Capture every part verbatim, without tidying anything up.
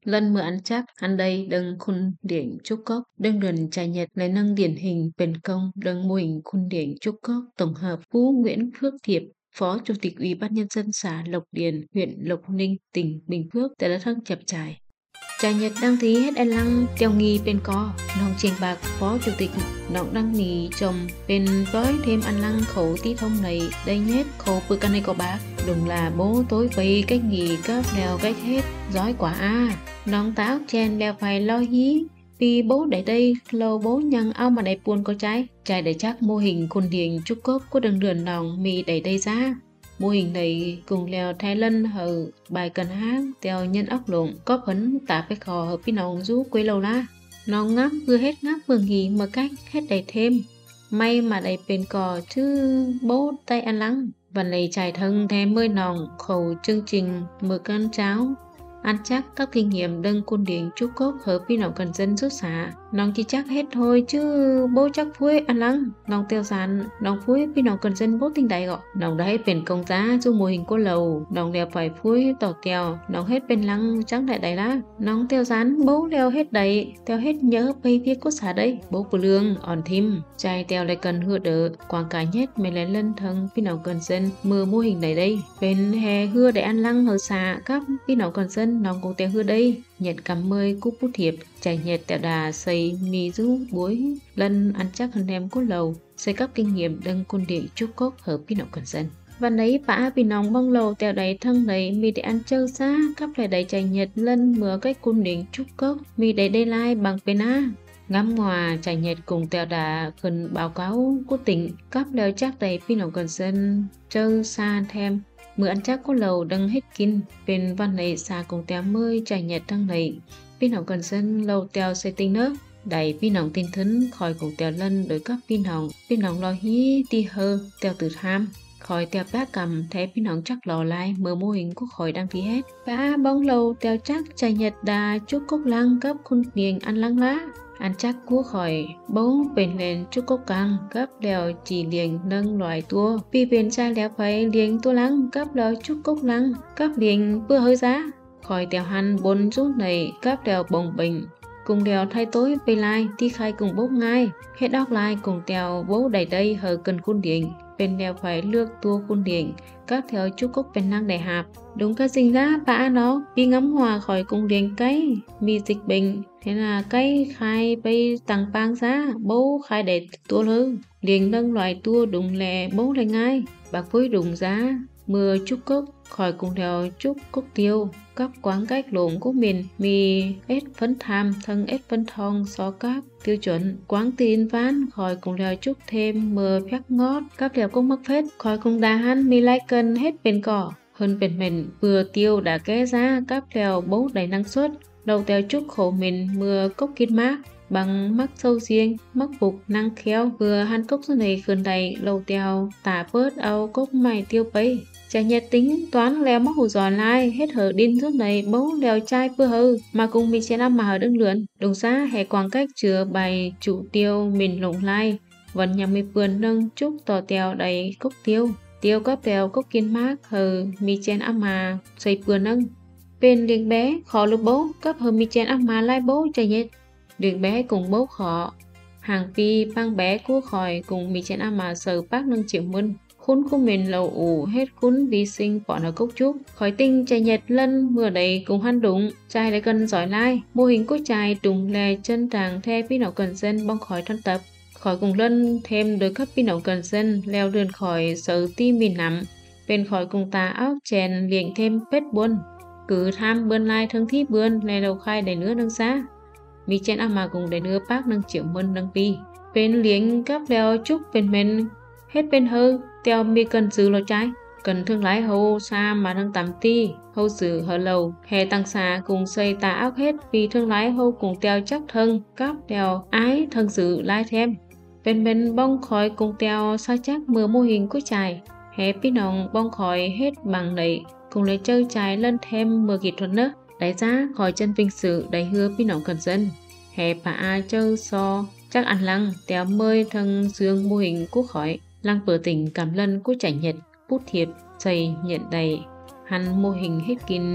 Lần mưa ăn chắc, ăn đây đừng khôn điển trúc cốc, đừng đần trải nhật lấy nâng điển hình bền công, đừng mô hình khôn điển trúc cốc, tổng hợp Phú Nguyễn Phước Thiệp, Phó Chủ tịch Ủy ban Nhân dân xã Lộc Điền, huyện Lộc Ninh, tỉnh Bình Phước, tại đã thân chập trải. Trải nhật đăng thí hết anh lăng tiêu nghi bên co, nòng trình bạc Phó Chủ tịch nọng đăng nì chồng bên gói thêm ăn lăng khẩu tí thông này đây nhét khẩu bữa căn này có bác đúng là bố tối vây cách nghỉ cấp leo cách hết giói quả a nòng táo chen leo phải lo hí vì bố để đây lâu bố nhằng ao mà đầy buồn có trái trái để chắc mô hình khôn điền trúc cốc của đường đường nòng mì đẩy đây ra. Mô hình này cùng leo Thái Lân hở bài cần hát theo nhân ốc lộn có phấn tả cái khò hợp với nòng rú quê lâu la. Nó ngắp vừa hết ngắp vừa nghỉ mà cách hết đầy thêm. May mà đầy bền cò chứ bố tay ăn lắng. Và lấy trải thân thêm mươi nòng khẩu chương trình mưa cân cháo. Ăn chắc các kinh nghiệm đâng côn điển trúc cốc hợp với nòng cần dân rút xả. Nòng chỉ chắc hết thôi chứ bố chắc phuế ăn lắng. Nòng tiêu sản, nòng phuế với nòng cần dân bố tinh đại gọi. Nòng đã hết bền công giá dù mô hình cô lầu. Nòng đều phải phuế tỏ tèo. Nòng hết bên lắng trắng đại đại lá. Nòng tiêu sản bố leo hết đầy. Tiêu hết nhớ bây viết cốt xả đây. Bố của lương, ổn thím. Trai tiêu lại cần hưa đỡ. Quảng cả nhất mày lại lân thân với nòng cần dân. Mưa mô hình này đây. Bên hè hưa để ăn lăng hờ xả các với nòng cần dân. Nòng cũng tiêu hưa đây. Nhận cảm mơi cúp bút thiệp. Trải nhật tẹo đà xây mì rú buối lân ăn chắc hơn em cốt lầu xây các kinh nghiệm đâng côn điển trúc cốc hợp với nọng cần dân và đấy bã vì nòng bông lầu tẹo đầy thân đầy mì để ăn trâu xa cắp lại đầy trải nhật lân mưa cách côn điển trúc cốc mì đầy đây lai bằng pena ngắm hòa trải nhật cùng tẹo đà gần báo cáo của tỉnh cắp leo chắc đầy phi nọng cần dân trâu xa thêm mưa ăn chắc có lầu đâng hết kín bên văn này xa cùng tèo mươi trải nhật đăng này pin hỏng cần dân lâu tèo xây tinh nước đẩy pin hỏng tin thấn khỏi cùng tèo lân đối các pin hỏng pin hỏng lo hí ti hơ tèo từ tham khỏi tèo bác cầm thế pin hỏng chắc lò lai mở mô hình của khỏi đăng ký hết ba bóng lầu tèo chắc trải nhật đà chúc cốc lăng cấp khôn điền ăn lăng lá ăn chắc của khỏi bóng bền lên chúc cốc căng cấp đèo chỉ liền nâng loài tua vì bền trai đèo phải liền tua lăng cấp đèo chúc cốc lăng cấp liền vừa hơi giá khỏi đèo hành bốn rút này cấp đèo bồng bình cùng đèo thay tối về lai thi khai cùng bốc ngay hết đọc lai cùng đèo bố đầy đây hờ cần khuôn điện bên đèo phải lược tua khuôn điện các theo chúc cốc bên năng đại hạp đúng cái sinh ra bã nó đi ngắm hòa khỏi cùng điện cái mi dịch bình thế là cái khai bây tăng bang giá bố khai để tua lư liền nâng loại tua đúng lẹ bố lại ngay bạc với đùng giá mưa chúc cốc khỏi cùng theo chúc cốc tiêu các quán cách lộn của mình mì ếch phấn tham thân ếch phấn thong so các tiêu chuẩn quán tin ván khỏi cùng theo chúc thêm mưa phép ngót các đèo công mắc phết khỏi cùng đà hắn mì lai cân hết bên cỏ hơn bên mình vừa tiêu đã ké giá các đèo bố đầy năng suất đầu tèo chúc khổ mình mưa cốc kín mát bằng mắc sâu riêng mắc phục năng khéo vừa han cốc số này gần đầy lầu tèo tả bớt ao cốc mày tiêu bấy chả nhật tính toán leo mắc hù giòn lai hết hở đinh rút này bố leo chai vừa hư mà cùng mình sẽ năm mà hở đứng lượn đồng giá hè quảng cách chứa bài chủ tiêu mình lồng lai vẫn nhà mi vườn nâng chúc tò tèo đầy cốc tiêu tiêu cấp tèo cốc kiên mát hờ mi chen âm mà xây vườn nâng bên liền bé khó lúc bố cấp hờ mi chen âm mà lai bố chả nhật liền bé cùng bố khó hàng pi băng bé cua khỏi cùng mi chen âm mà sờ bác nâng triệu mươn khốn của mình lầu ủ hết khốn đi sinh bọn ở cốc trúc khỏi tinh trai nhật lân mưa đầy cùng hăn đụng trai lại cần giỏi lai mô hình của trai trùng lè chân tràng theo pin nào cần dân bong khỏi thân tập khỏi cùng lân thêm đôi cấp pin nào cần dân leo đơn khỏi sở tim mình nằm bên khỏi cùng tà áo chèn liền thêm vết buôn cứ tham bươn lai thương thi bươn lè đầu khai để nữa nâng giá mi chen âm mà cùng để nữa bác nâng triệu mươn nâng pi bên liếng cấp leo trúc bên mình hết bên hơ tèo mi cần giữ lo trái cần thương lái hâu xa mà đang tắm ti hâu xử hở lầu hè tăng xa cùng xây tà áo hết vì thương lái hâu cùng tèo chắc thân cáp tèo ái thân xử lai thêm bên bên bong khói cùng tèo xa chắc mưa mô hình của trài hè pi nòng bong khói hết bằng đẩy cùng lấy chơi trái lên thêm mưa kỹ thuật nữa đáy giá khỏi chân vinh sự đầy hưa pi nòng cần dân hè bà ai chơi so chắc ăn lăng tèo mơi thân dương mô hình của khỏi lăng vừa tỉnh cảm lân của trải nhật bút thiệp xây nhận đầy hắn mô hình hết kín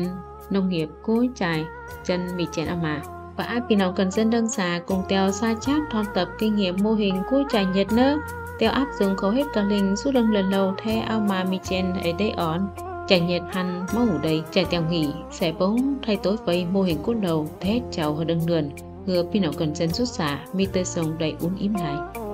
nông nghiệp cối trải chân mì chén ama và ai pì nào cần dân đơn xà cùng tèo xa chát thon tập kinh nghiệm mô hình cối trải nhật nữa tèo áp dụng khẩu hết cả linh suốt lưng lần lâu theo ao mà mì chén ở đây ón trải nhiệt hằn máu ngủ đầy trải tèo nghỉ sẽ bóng thay tối với mô hình cốt đầu thét chào hơn đừng lườn hứa pì nào cần dân rút xả mi tơi sông đầy uốn im lại.